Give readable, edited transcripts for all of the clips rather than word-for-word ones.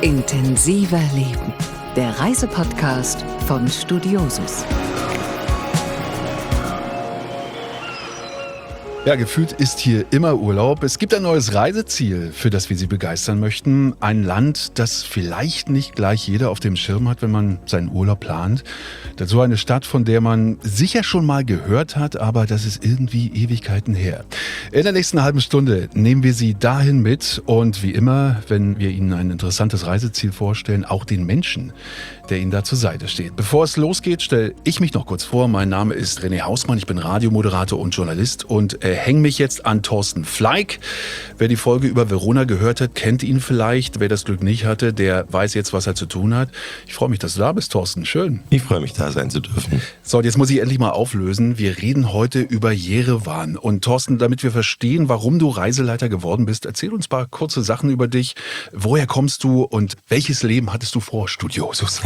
Intensiver Leben, der Reisepodcast von Studiosus. Ja, gefühlt ist hier immer Urlaub. Es gibt ein neues Reiseziel, für das wir Sie begeistern möchten. Ein Land, das vielleicht nicht gleich jeder auf dem Schirm hat, wenn man seinen Urlaub plant. Dazu eine Stadt, von der man sicher schon mal gehört hat, aber das ist irgendwie Ewigkeiten her. In der nächsten halben Stunde nehmen wir Sie dahin mit und wie immer, wenn wir Ihnen ein interessantes Reiseziel vorstellen, auch den Menschen, der Ihnen da zur Seite steht. Bevor es losgeht, stelle ich mich noch kurz vor. Mein Name ist René Hausmann, ich bin Radiomoderator und Journalist und hänge mich jetzt an Thorsten Fleig. Wer die Folge über Verona gehört hat, kennt ihn vielleicht. Wer das Glück nicht hatte, der weiß jetzt, was er zu tun hat. Ich freue mich, dass du da bist, Thorsten. Schön. Ich freue mich, da sein zu dürfen. So, und jetzt muss ich endlich mal auflösen. Wir reden heute über Jerewan. Und Thorsten, damit wir verstehen, warum du Reiseleiter geworden bist, erzähl uns ein paar kurze Sachen über dich. Woher kommst du und welches Leben hattest du vor Studiosus?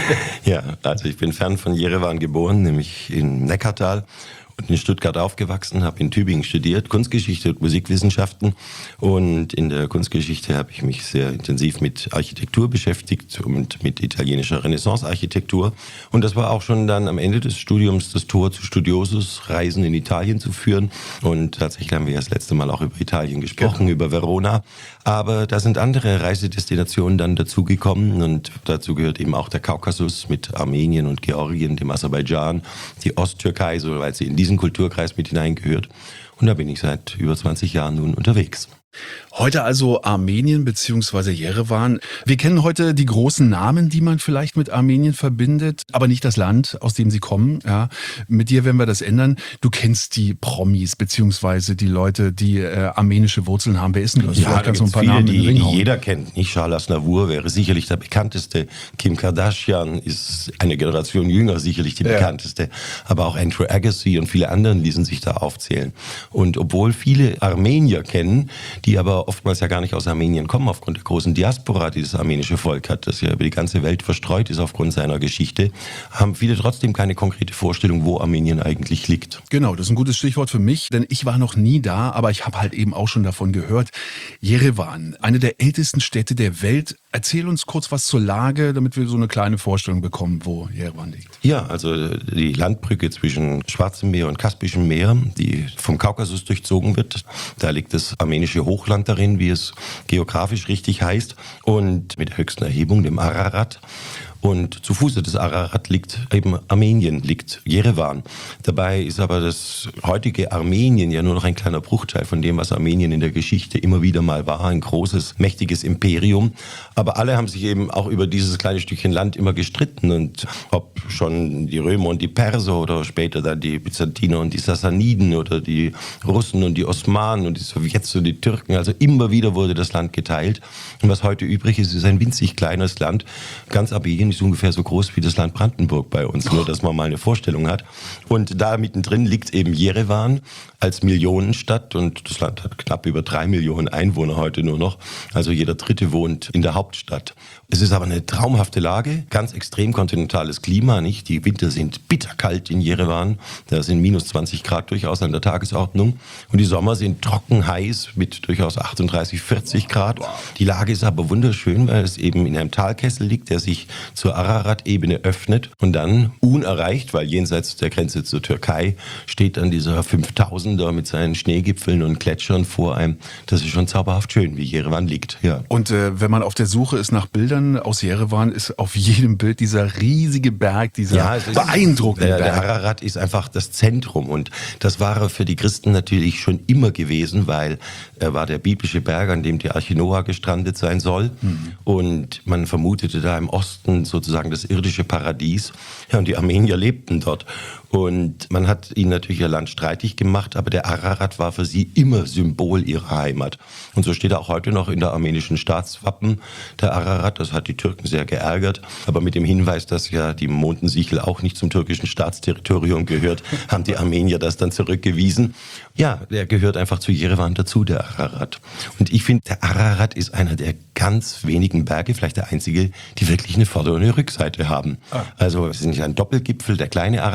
Ja, also ich bin fern von Jerewan geboren, nämlich in Neckartal. Und in Stuttgart aufgewachsen, habe in Tübingen studiert, Kunstgeschichte und Musikwissenschaften. Und in der Kunstgeschichte habe ich mich sehr intensiv mit Architektur beschäftigt und mit italienischer Renaissance-Architektur. Und das war auch schon dann am Ende des Studiums das Tor zu Studiosus, Reisen in Italien zu führen. Und tatsächlich haben wir das letzte Mal auch über Italien gesprochen, über Verona. Aber da sind andere Reisedestinationen dann dazugekommen. Und dazu gehört eben auch der Kaukasus mit Armenien und Georgien, dem Aserbaidschan, die Osttürkei, so weil sie in diesen Kulturkreis mit hineingehört. Und da bin ich seit über 20 Jahren nun unterwegs. Heute also Armenien bzw. Jerewan. Wir kennen heute die großen Namen, die man vielleicht mit Armenien verbindet, aber nicht das Land, aus dem sie kommen. Ja, mit dir werden wir das ändern. Du kennst die Promis bzw. die Leute, die armenische Wurzeln haben. Wer ist denn das? Ja, da so ein paar viele, Namen die jeder kennt. Nicht Charles Aznavour wäre sicherlich der bekannteste. Kim Kardashian ist eine Generation jünger, sicherlich die bekannteste. Aber auch Andrew Agassi und viele anderen ließen sich da aufzählen. Und obwohl viele Armenier kennen, die aber oftmals ja gar nicht aus Armenien kommen, aufgrund der großen Diaspora, die das armenische Volk hat, das ja über die ganze Welt verstreut ist aufgrund seiner Geschichte, haben viele trotzdem keine konkrete Vorstellung, wo Armenien eigentlich liegt. Genau, das ist ein gutes Stichwort für mich, denn ich war noch nie da, aber ich habe halt eben auch schon davon gehört. Jerewan, eine der ältesten Städte der Welt. Erzähl uns kurz was zur Lage, damit wir so eine kleine Vorstellung bekommen, wo Jerewan liegt. Ja, also die Landbrücke zwischen Schwarzem Meer und Kaspischem Meer, die vom Kaukasus durchzogen wird, da liegt das armenische Hochland darin, wie es geografisch richtig heißt, und mit der höchsten Erhebung, dem Ararat. Und zu Fuße des Ararat liegt eben Armenien, liegt Jerewan. Dabei ist aber das heutige Armenien ja nur noch ein kleiner Bruchteil von dem, was Armenien in der Geschichte immer wieder mal war. Ein großes, mächtiges Imperium. Aber alle haben sich eben auch über dieses kleine Stückchen Land immer gestritten. Und ob schon die Römer und die Perser oder später dann die Byzantiner und die Sassaniden oder die Russen und die Osmanen und die Sowjets und die Türken. Also immer wieder wurde das Land geteilt. Und was heute übrig ist, ist ein winzig kleines Land. Ganz Armenien ist ungefähr so groß wie das Land Brandenburg bei uns, nur dass man mal eine Vorstellung hat. Und da mittendrin liegt eben Jerewan als Millionenstadt und das Land hat knapp über 3 Millionen Einwohner heute nur noch. Also jeder Dritte wohnt in der Hauptstadt. Es ist aber eine traumhafte Lage, ganz extrem kontinentales Klima, nicht? Die Winter sind bitterkalt in Jerewan, da sind minus 20 Grad durchaus an der Tagesordnung und die Sommer sind trocken heiß mit durchaus 38, 40 Grad. Die Lage ist aber wunderschön, weil es eben in einem Talkessel liegt, der sich zur Ararat-Ebene öffnet und dann unerreicht, weil jenseits der Grenze zur Türkei steht dann dieser 5000er mit seinen Schneegipfeln und Gletschern vor einem. Das ist schon zauberhaft schön, wie Jerewan liegt. Ja. Und wenn man auf der Suche ist nach Bildern aus Jerewan, ist auf jedem Bild dieser riesige Berg, dieser beeindruckende Berg. Der Ararat ist einfach das Zentrum und das war er für die Christen natürlich schon immer gewesen, weil er war der biblische Berg, an dem die Arche Noah gestrandet sein soll. Und man vermutete da im Osten sozusagen das irdische Paradies. Ja, und die Armenier lebten dort. Und man hat ihnen natürlich ihr Land streitig gemacht, aber der Ararat war für sie immer Symbol ihrer Heimat. Und so steht er auch heute noch in der armenischen Staatswappen, der Ararat. Das hat die Türken sehr geärgert. Aber mit dem Hinweis, dass ja die Mondensichel auch nicht zum türkischen Staatsterritorium gehört, haben die Armenier das dann zurückgewiesen. Ja, der gehört einfach zu Jerewan dazu, der Ararat. Und ich finde, der Ararat ist einer der ganz wenigen Berge, vielleicht der einzige, die wirklich eine Vorder- und eine Rückseite haben. Also es ist nicht ein Doppelgipfel, der kleine Ararat, immerhin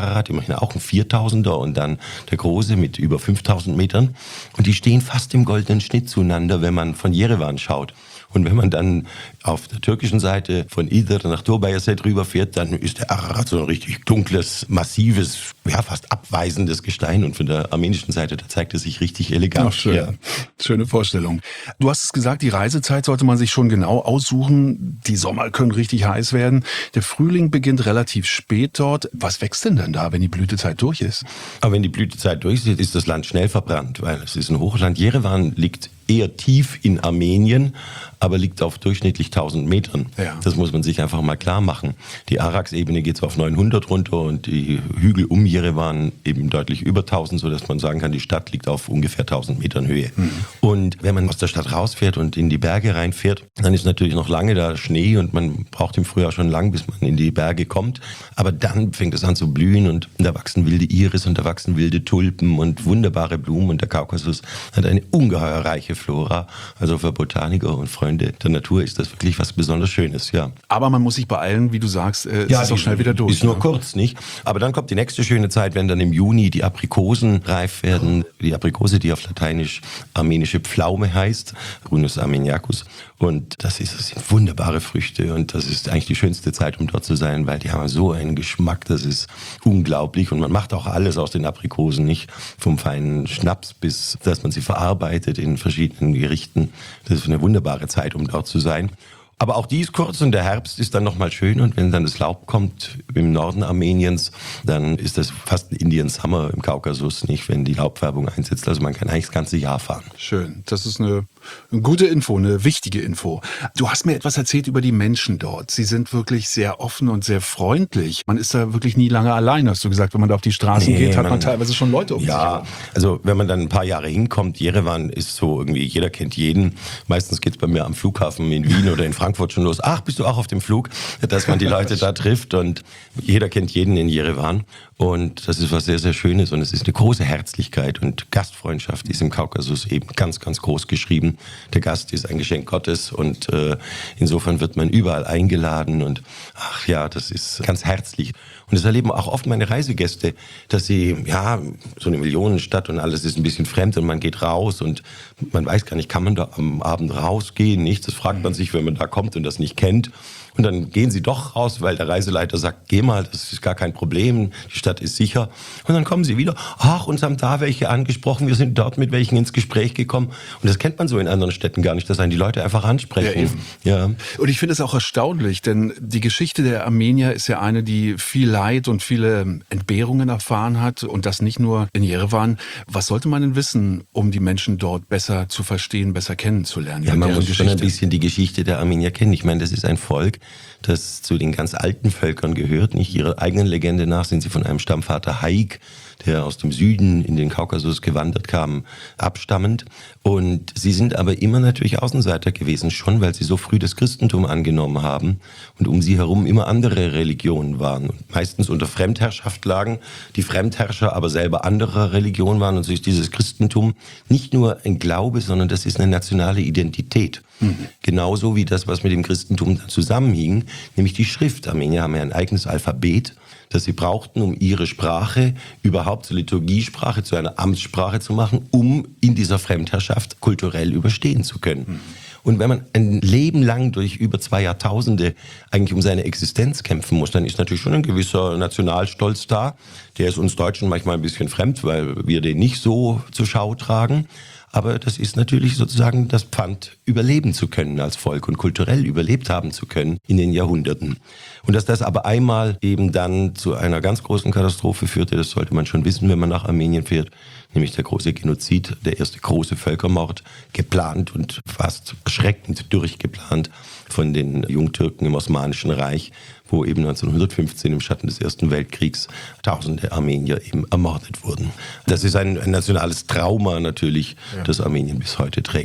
Armenien auch ein 4000er und dann der große mit über 5000 Metern. Und die stehen fast im goldenen Schnitt zueinander, wenn man von Jerewan schaut. Und wenn man dann auf der türkischen Seite von Idr nach Turbayazet rüberfährt, dann ist der Ararat so ein richtig dunkles, massives, ja fast abweisendes Gestein. Und von der armenischen Seite, da zeigt es sich richtig elegant. Ach, schön. Ja. Schöne Vorstellung. Du hast es gesagt, die Reisezeit sollte man sich schon genau aussuchen. Die Sommer können richtig heiß werden. Der Frühling beginnt relativ spät dort. Was wächst denn da, wenn die Blütezeit durch ist? Aber wenn die Blütezeit durch ist, ist das Land schnell verbrannt, weil es ist ein Hochland. Jerewan liegt eher tief in Armenien, aber liegt auf durchschnittlich 1000 Metern. Ja. Das muss man sich einfach mal klar machen. Die Arax-Ebene geht so auf 900 runter und die Hügel um Jerewan eben deutlich über 1000, sodass man sagen kann, die Stadt liegt auf ungefähr 1000 Metern Höhe. Mhm. Und wenn man aus der Stadt rausfährt und in die Berge reinfährt, dann ist natürlich noch lange da Schnee und man braucht im Frühjahr schon lang, bis man in die Berge kommt. Aber dann fängt es an zu blühen und da wachsen wilde Iris und da wachsen wilde Tulpen und wunderbare Blumen und der Kaukasus hat eine ungeheuer reiche Flora. Also für Botaniker und Freunde der Natur ist das wirklich was besonders Schönes, ja. Aber man muss sich beeilen, wie du sagst, es ist auch schnell wieder durch. Ist nur kurz, nicht? Aber dann kommt die nächste schöne Zeit, wenn dann im Juni die Aprikosen reif werden. Die Aprikose, die auf Lateinisch armenische Pflaume heißt, Prunus armeniacus. Und das sind wunderbare Früchte und das ist eigentlich die schönste Zeit, um dort zu sein, weil die haben so einen Geschmack, das ist unglaublich. Und man macht auch alles aus den Aprikosen, nicht? Vom feinen Schnaps bis, dass man sie verarbeitet in verschiedenen Gerichten. Das ist eine wunderbare Zeit, um dort zu sein. Aber auch die ist kurz und der Herbst ist dann nochmal schön und wenn dann das Laub kommt im Norden Armeniens, dann ist das fast ein Indian Summer im Kaukasus, nicht, wenn die Laubfärbung einsetzt. Also man kann eigentlich das ganze Jahr fahren. Schön, das ist eine gute Info, eine wichtige Info. Du hast mir etwas erzählt über die Menschen dort. Sie sind wirklich sehr offen und sehr freundlich. Man ist da wirklich nie lange allein, hast du gesagt. Wenn man da auf die Straßen geht, hat man teilweise schon Leute um sich. Ja, also wenn man dann ein paar Jahre hinkommt, Jerewan ist so irgendwie, jeder kennt jeden. Meistens geht es bei mir am Flughafen in Wien oder in Frankfurt schon los. Ach, bist du auch auf dem Flug? Dass man die Leute da trifft und jeder kennt jeden in Jerewan. Und das ist was sehr, sehr Schönes und es ist eine große Herzlichkeit und Gastfreundschaft ist im Kaukasus eben ganz, ganz groß geschrieben. Der Gast ist ein Geschenk Gottes und insofern wird man überall eingeladen und ach ja, das ist ganz herzlich. Und das erleben auch oft meine Reisegäste, dass sie, ja, so eine Millionenstadt und alles ist ein bisschen fremd und man geht raus und man weiß gar nicht, kann man da am Abend rausgehen, nicht? Das fragt man sich, wenn man da kommt und das nicht kennt. Und dann gehen sie doch raus, weil der Reiseleiter sagt, geh mal, das ist gar kein Problem, die Stadt ist sicher. Und dann kommen sie wieder, ach, uns haben da welche angesprochen, wir sind dort mit welchen ins Gespräch gekommen. Und das kennt man so in anderen Städten gar nicht, dass einen die Leute einfach ansprechen. Ja. Und ich finde es auch erstaunlich, denn die Geschichte der Armenier ist ja eine, die viel Leid und viele Entbehrungen erfahren hat und das nicht nur in Jerewan. Was sollte man denn wissen, um die Menschen dort besser zu verstehen, besser kennenzulernen? Ja, man muss schon ein bisschen die Geschichte der Armenier kennen. Ich meine, das ist ein Volk, das zu den ganz alten Völkern gehört. Nicht ihrer eigenen Legende nach sind sie von einem Stammvater Haik, der aus dem Süden in den Kaukasus gewandert kam, abstammend. Und sie sind aber immer natürlich Außenseiter gewesen, schon weil sie so früh das Christentum angenommen haben und um sie herum immer andere Religionen waren. Und meistens unter Fremdherrschaft lagen, die Fremdherrscher aber selber anderer Religion waren. Und so ist dieses Christentum nicht nur ein Glaube, sondern das ist eine nationale Identität. Genauso wie das, was mit dem Christentum zusammenhing, nämlich die Schrift. Armenier haben ja ein eigenes Alphabet, das sie brauchten, um ihre Sprache überhaupt zur Liturgiesprache, zu einer Amtssprache zu machen, um in dieser Fremdherrschaft kulturell überstehen zu können. Und wenn man ein Leben lang durch über 2 Jahrtausende eigentlich um seine Existenz kämpfen muss, dann ist natürlich schon ein gewisser Nationalstolz da. Der ist uns Deutschen manchmal ein bisschen fremd, weil wir den nicht so zur Schau tragen. Aber das ist natürlich sozusagen das Pfand, überleben zu können als Volk und kulturell überlebt haben zu können in den Jahrhunderten. Und dass das aber einmal eben dann zu einer ganz großen Katastrophe führte, das sollte man schon wissen, wenn man nach Armenien fährt, nämlich der große Genozid, der erste große Völkermord, geplant und fast erschreckend durchgeplant von den Jungtürken im Osmanischen Reich, wo eben 1915 im Schatten des Ersten Weltkriegs tausende Armenier eben ermordet wurden. Das ist ein nationales Trauma natürlich, das Armenien bis heute trägt.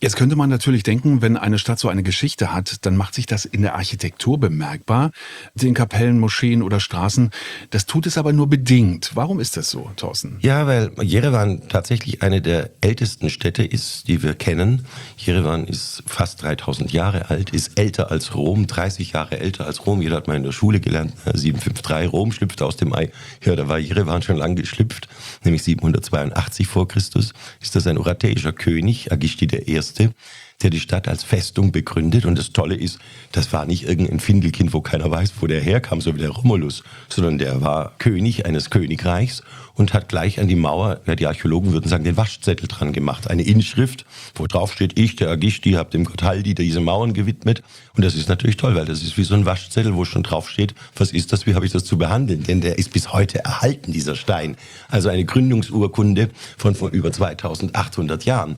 Jetzt könnte man natürlich denken, wenn eine Stadt so eine Geschichte hat, dann macht sich das in der Architektur bemerkbar. Den Kapellen, Moscheen oder Straßen. Das tut es aber nur bedingt. Warum ist das so, Thorsten? Ja, weil Jerewan tatsächlich eine der ältesten Städte ist, die wir kennen. Jerewan ist fast 3000 Jahre alt, ist älter als Rom, 30 Jahre älter als Rom. Jeder hat mal in der Schule gelernt, 753, Rom schlüpft aus dem Ei. Ja, da war Jerewan schon lang geschlüpft, nämlich 782 vor Christus. Ist das ein urateischer König, Agishti I., der die Stadt als Festung begründet. Und das Tolle ist, das war nicht irgendein Findelkind, wo keiner weiß, wo der herkam, so wie der Romulus, sondern der war König eines Königreichs und hat gleich an die Mauer, ja, die Archäologen würden sagen, den Waschzettel dran gemacht. Eine Inschrift, wo drauf steht, ich, der Agishti, habe dem Gott Haldi diese Mauern gewidmet. Und das ist natürlich toll, weil das ist wie so ein Waschzettel, wo schon drauf steht, was ist das, wie habe ich das zu behandeln? Denn der ist bis heute erhalten, dieser Stein. Also eine Gründungsurkunde von vor über 2800 Jahren.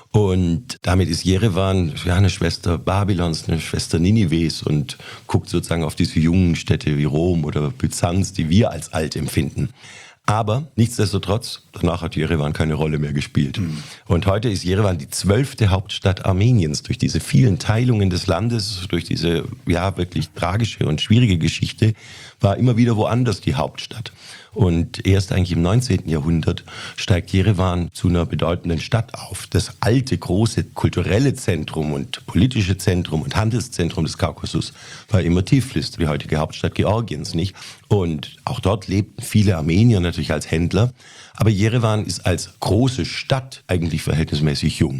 Und damit ist Jerewan ja eine Schwester Babylons, eine Schwester Ninives und guckt sozusagen auf diese jungen Städte wie Rom oder Byzanz, die wir als alt empfinden. Aber nichtsdestotrotz, danach hat Jerewan keine Rolle mehr gespielt. Und heute ist Jerewan die 12. Hauptstadt Armeniens. Durch diese vielen Teilungen des Landes, durch diese ja wirklich tragische und schwierige Geschichte, war immer wieder woanders die Hauptstadt. Und erst eigentlich im 19. Jahrhundert steigt Jerewan zu einer bedeutenden Stadt auf. Das alte, große kulturelle Zentrum und politische Zentrum und Handelszentrum des Kaukasus war immer Tiflis, die heutige Hauptstadt Georgiens, nicht? Und auch dort lebten viele Armenier natürlich als Händler. Aber Jerewan ist als große Stadt eigentlich verhältnismäßig jung.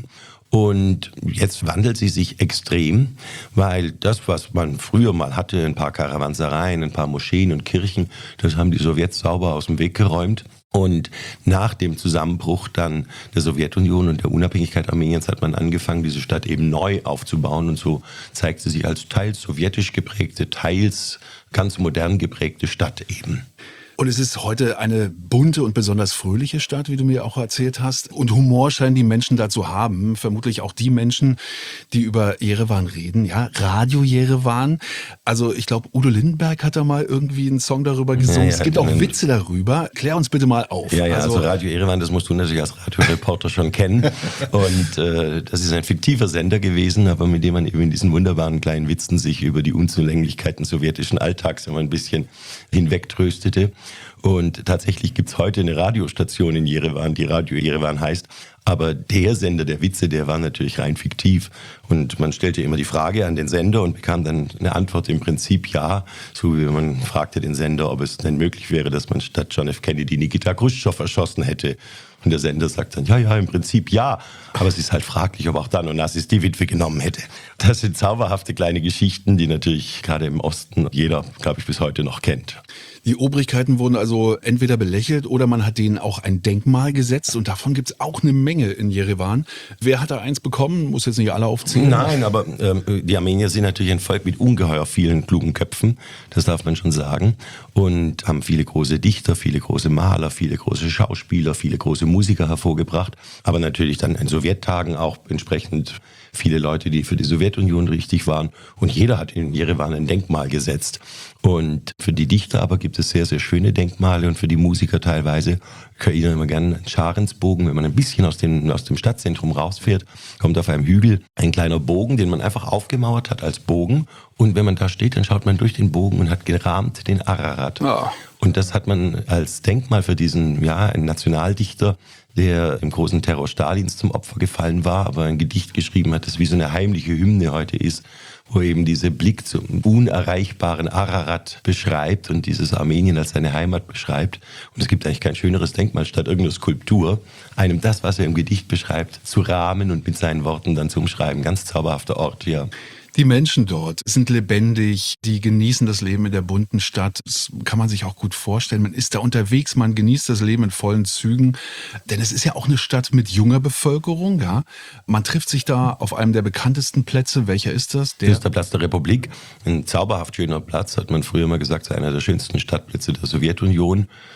Und jetzt wandelt sie sich extrem, weil das, was man früher mal hatte, ein paar Karawansereien, ein paar Moscheen und Kirchen, das haben die Sowjets sauber aus dem Weg geräumt. Und nach dem Zusammenbruch dann der Sowjetunion und der Unabhängigkeit Armeniens hat man angefangen, diese Stadt eben neu aufzubauen. Und so zeigt sie sich als teils sowjetisch geprägte, teils ganz modern geprägte Stadt eben. Und es ist heute eine bunte und besonders fröhliche Stadt, wie du mir auch erzählt hast. Und Humor scheinen die Menschen da zu haben. Vermutlich auch die Menschen, die über Jerewan reden. Ja, Radio Jerewan. Also ich glaube, Udo Lindenberg hat da mal irgendwie einen Song darüber gesungen. Ja, es gibt auch Witze darüber. Klär uns bitte mal auf. Ja, also Radio Jerewan, das musst du natürlich als Radioreporter schon kennen. Und das ist ein fiktiver Sender gewesen, aber mit dem man eben in diesen wunderbaren kleinen Witzen sich über die Unzulänglichkeiten sowjetischen Alltags immer ein bisschen hinwegtröstete. Und tatsächlich gibt's heute eine Radiostation in Jerewan, die Radio Jerewan heißt. Aber der Sender der Witze, der war natürlich rein fiktiv. Und man stellte immer die Frage an den Sender und bekam dann eine Antwort im Prinzip ja. So wie man fragte den Sender, ob es denn möglich wäre, dass man statt John F. Kennedy Nikita Khrushchev erschossen hätte. Und der Sender sagt dann, ja, im Prinzip ja. Aber es ist halt fraglich, ob auch dann Onassis die Witwe genommen hätte. Das sind zauberhafte kleine Geschichten, die natürlich gerade im Osten jeder, glaube ich, bis heute noch kennt. Die Obrigkeiten wurden also entweder belächelt oder man hat denen auch ein Denkmal gesetzt. Und davon gibt's auch eine Menge in Jerewan. Wer hat da eins bekommen? Muss jetzt nicht alle aufzählen. Nein, aber die Armenier sind natürlich ein Volk mit ungeheuer vielen klugen Köpfen. Das darf man schon sagen. Und haben viele große Dichter, viele große Maler, viele große Schauspieler, viele große Musiker hervorgebracht. Aber natürlich dann in Sowjettagen auch entsprechend viele Leute, die für die Sowjetunion richtig waren. Und jeder hat in Jerewan ein Denkmal gesetzt. Und für die Dichter aber gibt es sehr, sehr schöne Denkmale und für die Musiker teilweise. Ich erinnere immer gerne an Scharensbogen. Wenn man ein bisschen aus dem Stadtzentrum rausfährt, kommt auf einem Hügel ein kleiner Bogen, den man einfach aufgemauert hat als Bogen. Und wenn man da steht, dann schaut man durch den Bogen und hat gerahmt den Ararat. Oh. Und das hat man als Denkmal für diesen, ja, einen Nationaldichter, der im großen Terror Stalins zum Opfer gefallen war, aber ein Gedicht geschrieben hat, das wie so eine heimliche Hymne heute ist, wo eben dieser Blick zum unerreichbaren Ararat beschreibt und dieses Armenien als seine Heimat beschreibt. Und es gibt eigentlich kein schöneres Denkmal statt irgendeiner Skulptur, einem das, was er im Gedicht beschreibt, zu rahmen und mit seinen Worten dann zu umschreiben. Ganz zauberhafter Ort, ja. Die Menschen dort sind lebendig, die genießen das Leben in der bunten Stadt. Das kann man sich auch gut vorstellen. Man ist da unterwegs, man genießt das Leben in vollen Zügen. Denn es ist ja auch eine Stadt mit junger Bevölkerung. Ja? Man trifft sich da auf einem der bekanntesten Plätze. Welcher ist das? Das ist der Platz der Republik. Ein zauberhaft schöner Platz, hat man früher mal gesagt, einer der schönsten Stadtplätze der Sowjetunion.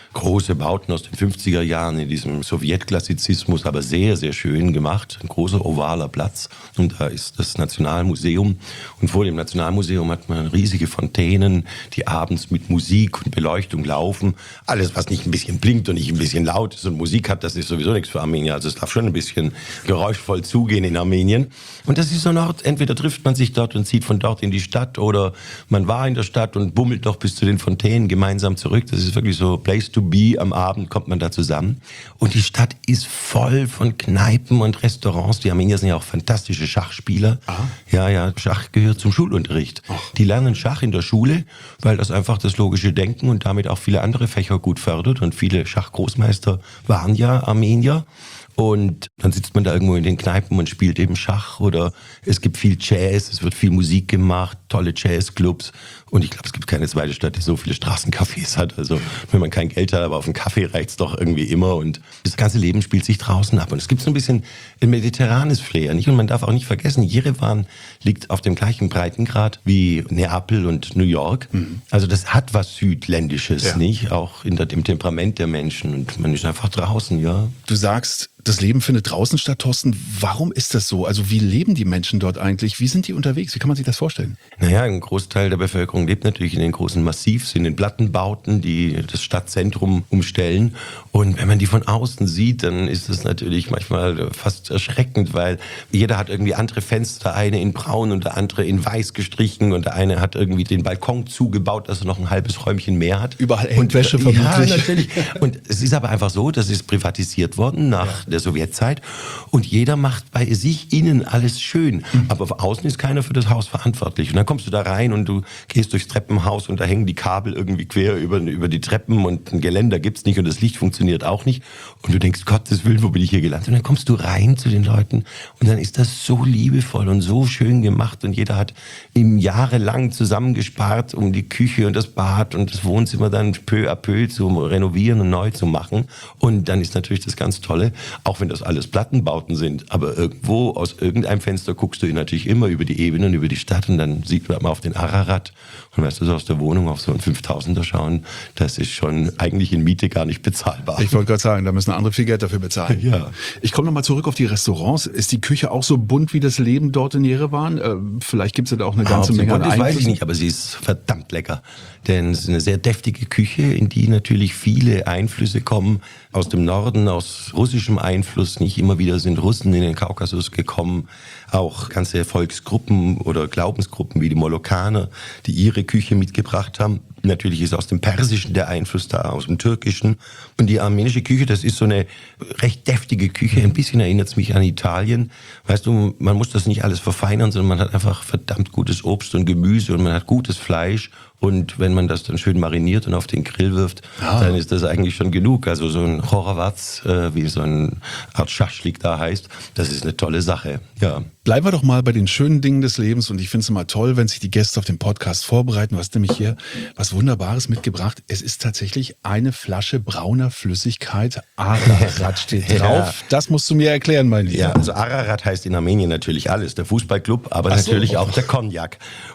große Bauten aus den 50er Jahren in diesem Sowjetklassizismus, aber sehr, sehr schön gemacht. Ein großer ovaler Platz und da ist das Nationalmuseum und vor dem Nationalmuseum hat man riesige Fontänen, die abends mit Musik und Beleuchtung laufen. Alles, was nicht ein bisschen blinkt und nicht ein bisschen laut ist und Musik hat, das ist sowieso nichts für Armenier. Also es darf schon ein bisschen geräuschvoll zugehen in Armenien. Und das ist so ein Ort, entweder trifft man sich dort und zieht von dort in die Stadt oder man war in der Stadt und bummelt noch bis zu den Fontänen gemeinsam zurück. Das ist wirklich so Place to be. Am Abend kommt man da zusammen. Und die Stadt ist voll von Kneipen und Restaurants. Die Armenier sind ja auch fantastische Schachspieler. Aha. Ja, Schach gehört zum Schulunterricht. Ach. Die lernen Schach in der Schule, weil das einfach das logische Denken und damit auch viele andere Fächer gut fördert. Und viele Schachgroßmeister waren ja Armenier. Und dann sitzt man da irgendwo in den Kneipen und spielt eben Schach oder es gibt viel Jazz, es wird viel Musik gemacht, tolle Jazzclubs. Und ich glaube, es gibt keine zweite Stadt, die so viele Straßencafés hat. Also wenn man kein Geld hat, aber auf einen Kaffee reicht's doch irgendwie immer. Und das ganze Leben spielt sich draußen ab. Und es gibt so ein bisschen ein mediterranes Flair, nicht? Und man darf auch nicht vergessen, Jerewan liegt auf dem gleichen Breitengrad wie Neapel und New York. Mhm. Also das hat was Südländisches, ja. Nicht? Auch in dem Temperament der Menschen. Und man ist einfach draußen, ja. Du sagst, das Leben findet draußen statt, Thorsten. Warum ist das so? Also wie leben die Menschen dort eigentlich? Wie sind die unterwegs? Wie kann man sich das vorstellen? Naja, ein Großteil der Bevölkerung lebt natürlich in den großen Massivs, in den Plattenbauten, die das Stadtzentrum umstellen. Und wenn man die von außen sieht, dann ist es natürlich manchmal fast erschreckend, weil jeder hat irgendwie andere Fenster, der eine in braun und der andere in weiß gestrichen und der eine hat irgendwie den Balkon zugebaut, dass er noch ein halbes Räumchen mehr hat. Überall hängt Wäsche vermutlich. Ja, natürlich. Und es ist aber einfach so, das ist privatisiert worden nach der Sowjetzeit und jeder macht bei sich innen alles schön, aber von außen ist keiner für das Haus verantwortlich. Und dann kommst du da rein und du gehst durchs Treppenhaus und da hängen die Kabel irgendwie quer über die Treppen und ein Geländer gibt's nicht und das Licht funktioniert auch nicht und du denkst, Gottes Willen, wo bin ich hier gelandet? Und dann kommst du rein zu den Leuten und dann ist das so liebevoll und so schön gemacht und jeder hat jahrelang zusammengespart, um die Küche und das Bad und das Wohnzimmer dann peu à peu zu renovieren und neu zu machen und dann ist natürlich das ganz Tolle, auch wenn das alles Plattenbauten sind, aber irgendwo aus irgendeinem Fenster guckst du natürlich immer über die Ebenen, über die Stadt und dann sieht man mal auf den Ararat und weißt du, so aus der Wohnung auf so einen 5000er schauen, das ist schon eigentlich in Miete gar nicht bezahlbar. Ich wollte gerade sagen, da müssen andere viel Geld dafür bezahlen. Ja. Ich komme nochmal zurück auf die Restaurants. Ist die Küche auch so bunt wie das Leben dort in Jerewan? Vielleicht gibt es da auch eine ganze Menge an Einflüssen. Das weiß ich nicht, aber sie ist verdammt lecker. Denn es ist eine sehr deftige Küche, in die natürlich viele Einflüsse kommen. Aus dem Norden, aus russischem Einfluss. Nicht immer wieder sind Russen in den Kaukasus gekommen. Auch ganze Volksgruppen oder Glaubensgruppen wie die Molokaner, die ihre Küche mitgebracht haben. Natürlich ist aus dem Persischen der Einfluss da, aus dem Türkischen. Und die armenische Küche, das ist so eine recht deftige Küche. Ein bisschen erinnert es mich an Italien. Weißt du, man muss das nicht alles verfeinern, sondern man hat einfach verdammt gutes Obst und Gemüse und man hat gutes Fleisch. Und wenn man das dann schön mariniert und auf den Grill wirft, dann ist das eigentlich schon genug. Also so ein Chorawatz, wie so eine Art Schaschlik da heißt, das ist eine tolle Sache. Ja. Bleiben wir doch mal bei den schönen Dingen des Lebens und ich finde es immer toll, wenn sich die Gäste auf den Podcast vorbereiten. Du hast nämlich hier was Wunderbares mitgebracht. Es ist tatsächlich eine Flasche brauner Flüssigkeit. Ararat steht drauf. Ja. Das musst du mir erklären, mein Lieber. Ja, also Ararat heißt in Armenien natürlich alles. Der Fußballclub, aber natürlich auch der Cognac.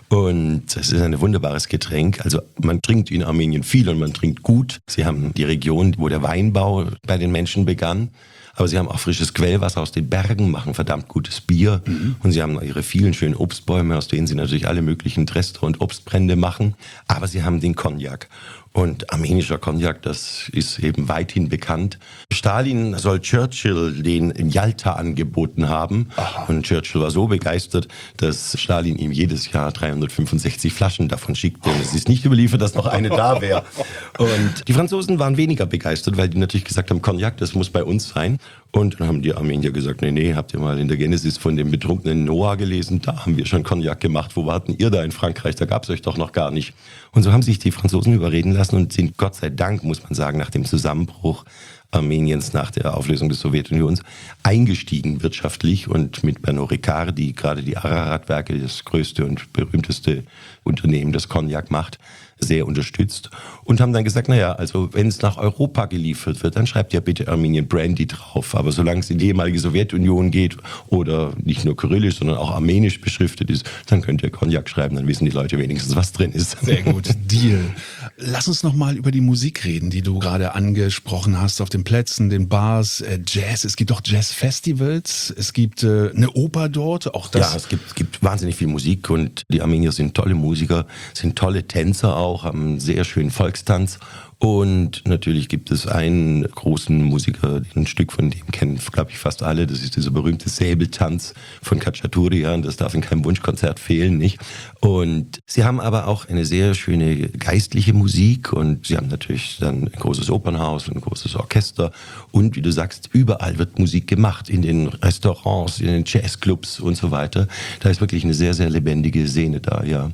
Und es ist ein wunderbares Getränk. Also man trinkt in Armenien viel und man trinkt gut. Sie haben die Region, wo der Weinbau bei den Menschen begann. Aber sie haben auch frisches Quellwasser aus den Bergen, machen verdammt gutes Bier. Mhm. Und sie haben ihre vielen schönen Obstbäume, aus denen sie natürlich alle möglichen Drestre und Obstbrände machen. Aber sie haben den Cognac. Und armenischer Cognac, das ist eben weithin bekannt. Stalin soll Churchill den in Jalta angeboten haben. Aha. Und Churchill war so begeistert, dass Stalin ihm jedes Jahr 365 Flaschen davon schickte. Und es ist nicht überliefert, dass noch eine da wäre. Und die Franzosen waren weniger begeistert, weil die natürlich gesagt haben, Cognac, das muss bei uns sein. Und dann haben die Armenier gesagt, nee, habt ihr mal in der Genesis von dem betrunkenen Noah gelesen? Da haben wir schon Cognac gemacht. Wo warten ihr da in Frankreich? Da gab's euch doch noch gar nicht. Und so haben sich die Franzosen überreden lassen und sind Gott sei Dank, muss man sagen, nach dem Zusammenbruch Armeniens nach der Auflösung des Sowjetunions eingestiegen wirtschaftlich und mit Pernod Ricard, die gerade die Ararat-Werke, das größte und berühmteste Unternehmen, das Cognac macht, sehr unterstützt und haben dann gesagt, naja, also wenn es nach Europa geliefert wird, dann schreibt ja bitte Armenian Brandy drauf. Aber solange es in die ehemalige Sowjetunion geht oder nicht nur kyrillisch, sondern auch armenisch beschriftet ist, dann könnt ihr Cognac schreiben, dann wissen die Leute wenigstens, was drin ist. Sehr gut, Deal. Lass uns nochmal über die Musik reden, die du gerade angesprochen hast, auf den Plätzen, den Bars, Jazz. Es gibt auch Jazzfestivals, es gibt eine Oper dort. Auch das. Ja, es gibt wahnsinnig viel Musik und die Armenier sind tolle Musiker, sind tolle Tänzer auch, haben einen sehr schönen Volkstanz. Und natürlich gibt es einen großen Musiker, ein Stück von dem kennen, glaube ich, fast alle. Das ist dieser berühmte Säbeltanz von Khachaturian. Das darf in keinem Wunschkonzert fehlen, nicht? Und sie haben aber auch eine sehr schöne geistliche Musik und sie haben natürlich dann ein großes Opernhaus und ein großes Orchester. Und wie du sagst, überall wird Musik gemacht, in den Restaurants, in den Jazzclubs und so weiter. Da ist wirklich eine sehr, sehr lebendige Szene da, ja.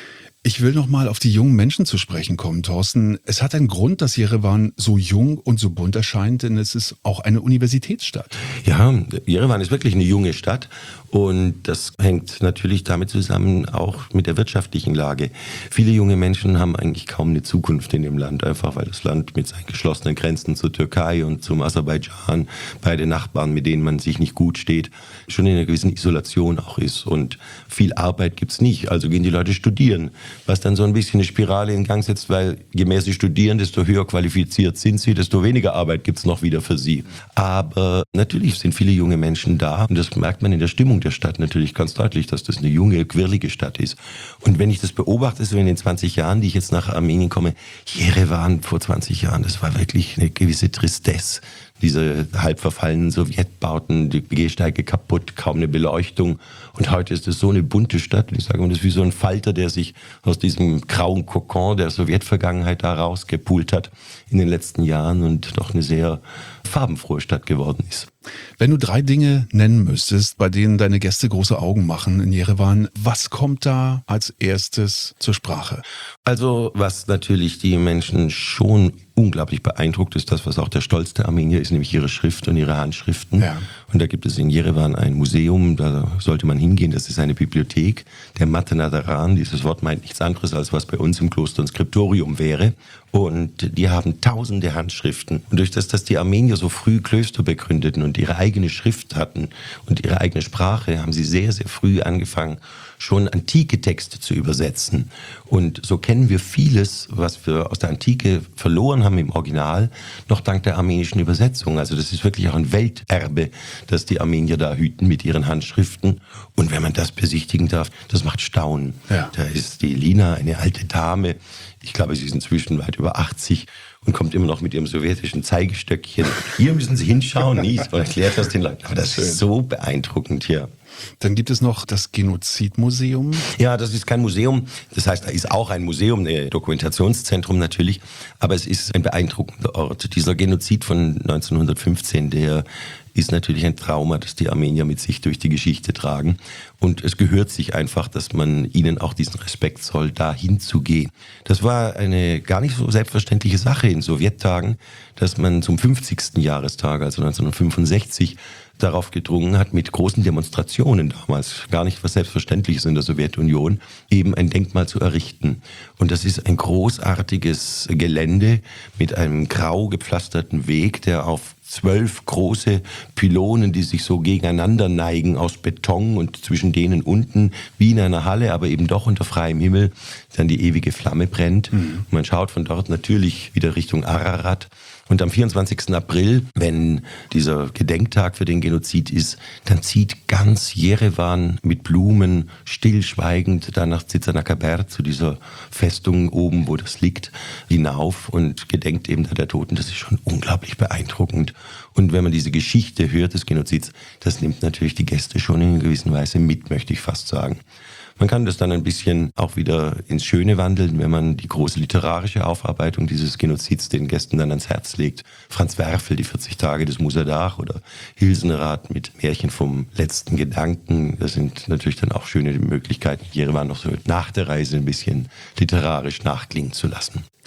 Ich will noch mal auf die jungen Menschen zu sprechen kommen, Thorsten. Es hat einen Grund, dass Jerewan so jung und so bunt erscheint, denn es ist auch eine Universitätsstadt. Ja, Jerewan ist wirklich eine junge Stadt und das hängt natürlich damit zusammen, auch mit der wirtschaftlichen Lage. Viele junge Menschen haben eigentlich kaum eine Zukunft in dem Land, einfach weil das Land mit seinen geschlossenen Grenzen zur Türkei und zum Aserbaidschan, beide Nachbarn, mit denen man sich nicht gut steht, schon in einer gewissen Isolation auch ist. Und viel Arbeit gibt's nicht, also gehen die Leute studieren, was dann so ein bisschen eine Spirale in Gang setzt, weil je mehr sie studieren, desto höher qualifiziert sind sie, desto weniger Arbeit gibt's noch wieder für sie. Aber natürlich sind viele junge Menschen da und das merkt man in der Stimmung der Stadt natürlich ganz deutlich, dass das eine junge, quirlige Stadt ist. Und wenn ich das beobachte, so in den 20 Jahren, die ich jetzt nach Armenien komme, Jerewan vor 20 Jahren, das war wirklich eine gewisse Tristesse. Diese halb verfallenen Sowjetbauten, die Gehsteige kaputt, kaum eine Beleuchtung. Und heute ist es so eine bunte Stadt. Ich sage mal, das ist wie so ein Falter, der sich aus diesem grauen Kokon der Sowjetvergangenheit da rausgepult hat in den letzten Jahren und doch eine sehr farbenfrohe Stadt geworden ist. Wenn du 3 Dinge nennen müsstest, bei denen deine Gäste große Augen machen in Jerewan, was kommt da als erstes zur Sprache? Also, was natürlich die Menschen schon unglaublich beeindruckt, ist das, was auch der Stolz der Armenier ist, nämlich ihre Schrift und ihre Handschriften. Ja. Und da gibt es in Jerewan ein Museum, da sollte man hingehen, das ist eine Bibliothek, der Matenadaran. Dieses Wort meint nichts anderes, als was bei uns im Kloster ein Skriptorium wäre. Und die haben tausende Handschriften. Und durch das, dass die Armenier so früh Klöster begründeten und ihre eigene Schrift hatten und ihre eigene Sprache, haben sie sehr, sehr früh angefangen, schon antike Texte zu übersetzen. Und so kennen wir vieles, was wir aus der Antike verloren haben im Original, noch dank der armenischen Übersetzung. Also das ist wirklich auch ein Welterbe, das die Armenier da hüten mit ihren Handschriften. Und wenn man das besichtigen darf, das macht Staunen. Ja. Da ist die Lina, eine alte Dame, ich glaube, sie ist inzwischen weit über 80 und kommt immer noch mit ihrem sowjetischen Zeigestöckchen. Hier müssen Sie hinschauen, nicht? Und erklärt das den Leuten. Aber das ist so beeindruckend hier. Dann gibt es noch das Genozidmuseum. Ja, das ist kein Museum. Das heißt, da ist auch ein Museum, ein Dokumentationszentrum natürlich. Aber es ist ein beeindruckender Ort. Dieser Genozid von 1915, der ist natürlich ein Trauma, das die Armenier mit sich durch die Geschichte tragen. Und es gehört sich einfach, dass man ihnen auch diesen Respekt zoll, da hinzugehen. Das war eine gar nicht so selbstverständliche Sache in Sowjettagen, dass man zum 50. Jahrestag, also 1965, darauf gedrungen hat, mit großen Demonstrationen damals, gar nicht was Selbstverständliches in der Sowjetunion, eben ein Denkmal zu errichten. Und das ist ein großartiges Gelände mit einem grau gepflasterten Weg, der auf 12 große Pylonen, die sich so gegeneinander neigen aus Beton und zwischen denen unten, wie in einer Halle, aber eben doch unter freiem Himmel, dann die ewige Flamme brennt. Mhm. Und man schaut von dort natürlich wieder Richtung Ararat. Und am 24. April, wenn dieser Gedenktag für den Genozid ist, dann zieht ganz Jerewan mit Blumen stillschweigend da nach Tsitsanakeber zu dieser Festung oben, wo das liegt, hinauf und gedenkt eben da der Toten. Das ist schon unglaublich beeindruckend. Und wenn man diese Geschichte hört des Genozids, das nimmt natürlich die Gäste schon in einer gewissen Weise mit, möchte ich fast sagen. Man kann das dann ein bisschen auch wieder ins Schöne wandeln, wenn man die große literarische Aufarbeitung dieses Genozids den Gästen dann ans Herz legt. Franz Werfel, die 40 Tage des Musadach oder Hilsenrath mit Märchen vom letzten Gedanken. Das sind natürlich dann auch schöne Möglichkeiten, Jerewan noch so nach der Reise ein bisschen literarisch nachklingen zu lassen.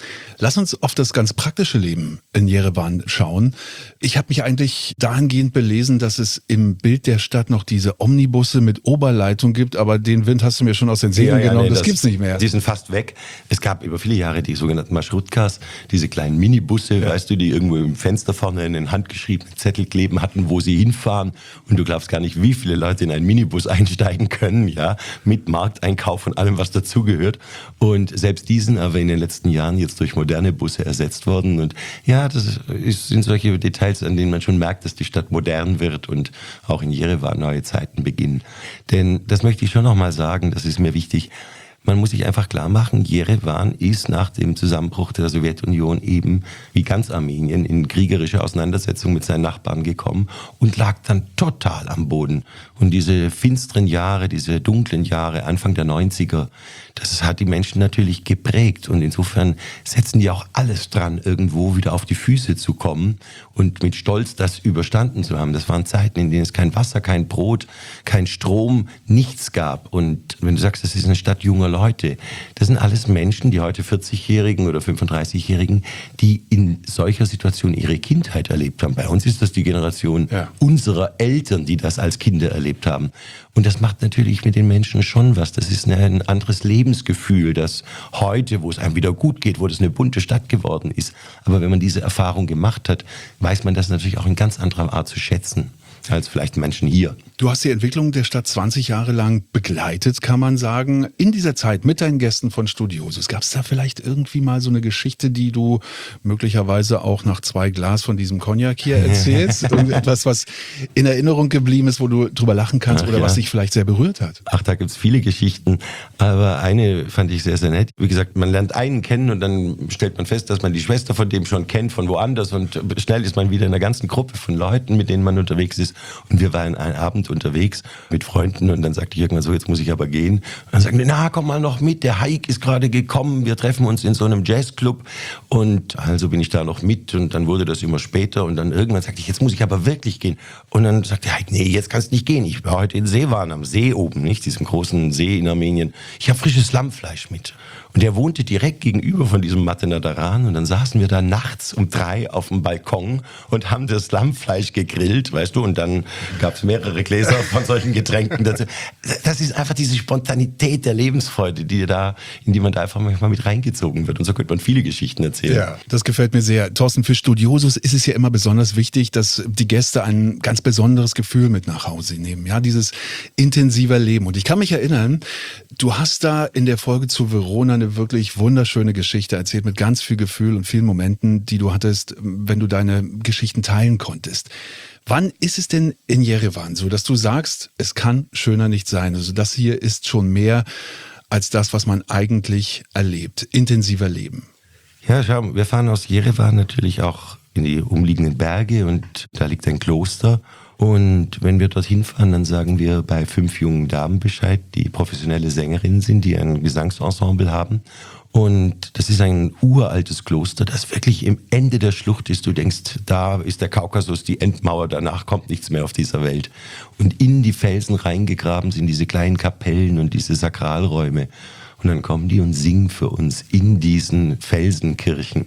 Lass uns auf das ganz praktische Leben in Jerewan schauen. Ich habe mich eigentlich dahingehend belesen, dass es im Bild der Stadt noch diese Omnibusse mit Oberleitung gibt, aber den Wind hast du mir schon aus den Segeln genommen, das gibt's nicht mehr. Die sind fast weg. Es gab über viele Jahre die sogenannten Marschrutkas, diese kleinen Minibusse, weißt du, die irgendwo im Fenster vorne einen handgeschriebenen Zettel kleben hatten, wo sie hinfahren. Und du glaubst gar nicht, wie viele Leute in einen Minibus einsteigen können, ja, mit Markteinkauf und allem, was dazugehört. Und selbst die sind aber in den letzten Jahren jetzt durch moderne Busse ersetzt worden. Und ja, sind solche Details, an denen man schon merkt, dass die Stadt modern wird und auch in Jerewan neue Zeiten beginnen. Denn das möchte ich schon noch mal sagen, das ist mir wichtig. Man muss sich einfach klar machen, Jerewan ist nach dem Zusammenbruch der Sowjetunion eben wie ganz Armenien in kriegerische Auseinandersetzung mit seinen Nachbarn gekommen und lag dann total am Boden. Und diese finsteren Jahre, diese dunklen Jahre, Anfang der 90er, das hat die Menschen natürlich geprägt. Und insofern setzen die auch alles dran, irgendwo wieder auf die Füße zu kommen und mit Stolz das überstanden zu haben. Das waren Zeiten, in denen es kein Wasser, kein Brot, kein Strom, nichts gab. Und wenn du sagst, das ist eine Stadt junger Leute, das sind alles Menschen, die heute 40-Jährigen oder 35-Jährigen, die in solcher Situation ihre Kindheit erlebt haben. Bei uns ist das die Generation unserer Eltern, die das als Kinder erlebt haben. Und das macht natürlich mit den Menschen schon was. Das ist ein anderes Lebensgefühl, das heute, wo es einem wieder gut geht, wo das eine bunte Stadt geworden ist. Aber wenn man diese Erfahrung gemacht hat, weiß man das natürlich auch in ganz anderer Art zu schätzen als vielleicht Menschen hier. Du hast die Entwicklung der Stadt 20 Jahre lang begleitet, kann man sagen. In dieser Zeit mit deinen Gästen von Studiosus, gab es da vielleicht irgendwie mal so eine Geschichte, die du möglicherweise auch nach 2 Glas von diesem Cognac hier erzählst? Irgendetwas, was in Erinnerung geblieben ist, wo du drüber lachen kannst oder was dich vielleicht sehr berührt hat? Ach, da gibt's viele Geschichten, aber eine fand ich sehr, sehr nett. Wie gesagt, man lernt einen kennen und dann stellt man fest, dass man die Schwester von dem schon kennt, von woanders, und schnell ist man wieder in einer ganzen Gruppe von Leuten, mit denen man unterwegs ist. Und wir waren einen Abend unterwegs mit Freunden und dann sagte ich irgendwann so, jetzt muss ich aber gehen. Und dann sagen die, na, komm mal noch mit, der Heik ist gerade gekommen, wir treffen uns in so einem Jazzclub. Und also bin ich da noch mit und dann wurde das immer später und dann irgendwann sagte ich, jetzt muss ich aber wirklich gehen. Und dann sagte der Heik, nee, jetzt kannst du nicht gehen. Ich war heute in Jerewan, am See oben, nicht, diesem großen See in Armenien. Ich habe frisches Lammfleisch mit. Und er wohnte direkt gegenüber von diesem Matenadaran und dann saßen wir da nachts um 3 auf dem Balkon und haben das Lammfleisch gegrillt, weißt du, und dann gab es mehrere Gläser von solchen Getränken dazu. Das ist einfach diese Spontanität der Lebensfreude, in die man da einfach manchmal mit reingezogen wird. Und so könnte man viele Geschichten erzählen. Ja, das gefällt mir sehr. Thorsten, für Studiosus ist es ja immer besonders wichtig, dass die Gäste ein ganz besonderes Gefühl mit nach Hause nehmen. Ja, dieses intensiver Leben. Und ich kann mich erinnern, du hast da in der Folge zu Verona eine wirklich wunderschöne Geschichte erzählt mit ganz viel Gefühl und vielen Momenten, die du hattest, wenn du deine Geschichten teilen konntest. Wann ist es denn in Jerewan so, dass du sagst, es kann schöner nicht sein? Also das hier ist schon mehr als das, was man eigentlich erlebt. Intensiver Leben. Ja, schau, wir fahren aus Jerewan natürlich auch in die umliegenden Berge und da liegt ein Kloster. Und wenn wir dorthin fahren, dann sagen wir bei 5 jungen Damen Bescheid, die professionelle Sängerinnen sind, die ein Gesangsensemble haben. Und das ist ein uraltes Kloster, das wirklich im Ende der Schlucht ist. Du denkst, da ist der Kaukasus, die Endmauer, danach kommt nichts mehr auf dieser Welt. Und in die Felsen reingegraben sind diese kleinen Kapellen und diese Sakralräume. Und dann kommen die und singen für uns in diesen Felsenkirchen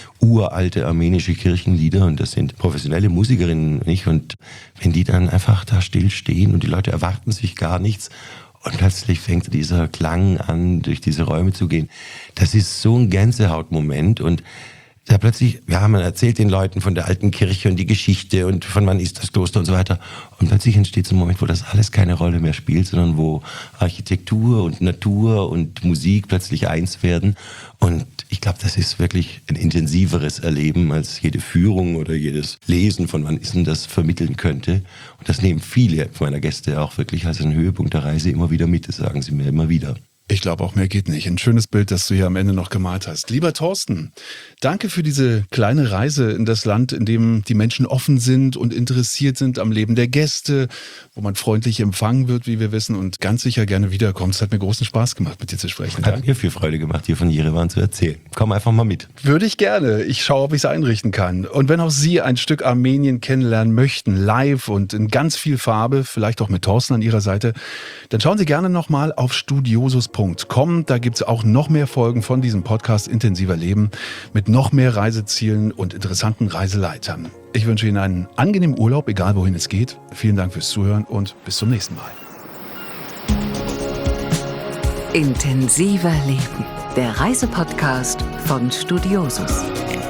uralte armenische Kirchenlieder, und das sind professionelle Musikerinnen, nicht? Und wenn die dann einfach da still stehen und die Leute erwarten sich gar nichts und plötzlich fängt dieser Klang an, durch diese Räume zu gehen, das ist so ein Gänsehautmoment. Und da plötzlich, ja, man erzählt den Leuten von der alten Kirche und die Geschichte und von wann ist das Kloster und so weiter. Und plötzlich entsteht so ein Moment, wo das alles keine Rolle mehr spielt, sondern wo Architektur und Natur und Musik plötzlich eins werden. Und ich glaube, das ist wirklich ein intensiveres Erleben, als jede Führung oder jedes Lesen von wann ist denn das vermitteln könnte. Und das nehmen viele meiner Gäste auch wirklich als einen Höhepunkt der Reise immer wieder mit. Das sagen sie mir immer wieder. Ich glaube, auch mehr geht nicht. Ein schönes Bild, das du hier am Ende noch gemalt hast. Lieber Thorsten, danke für diese kleine Reise in das Land, in dem die Menschen offen sind und interessiert sind am Leben der Gäste, wo man freundlich empfangen wird, wie wir wissen, und ganz sicher gerne wiederkommt. Es hat mir großen Spaß gemacht, mit dir zu sprechen. Hat mir viel Freude gemacht, hier von Jerewan zu erzählen. Komm einfach mal mit. Würde ich gerne. Ich schaue, ob ich es einrichten kann. Und wenn auch Sie ein Stück Armenien kennenlernen möchten, live und in ganz viel Farbe, vielleicht auch mit Thorsten an Ihrer Seite, dann schauen Sie gerne nochmal auf studiosus.de. studiosus.com. Da gibt es auch noch mehr Folgen von diesem Podcast Intensiver Leben mit noch mehr Reisezielen und interessanten Reiseleitern. Ich wünsche Ihnen einen angenehmen Urlaub, egal wohin es geht. Vielen Dank fürs Zuhören und bis zum nächsten Mal. Intensiver Leben, der Reisepodcast von Studiosus.